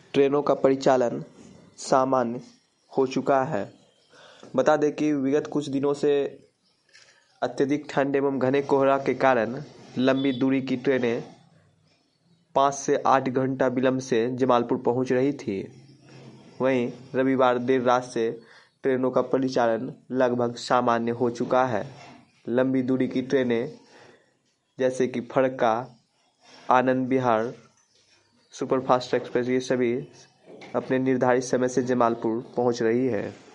ट्रेनों का परिचालन सामान्य हो चुका है। बता दें कि विगत कुछ दिनों से अत्यधिक ठंड एवं घने कोहरा के कारण लंबी दूरी की ट्रेनें 5 से 8 घंटा विलंब से जमालपुर पहुंच रही थी। वहीं रविवार देर रात से ट्रेनों का परिचालन लगभग सामान्य हो चुका है। लंबी दूरी की ट्रेनें जैसे कि फरक्का, आनंद विहार, सुपरफास्ट एक्सप्रेस, ये सभी अपने निर्धारित समय से जमालपुर पहुंच रही है।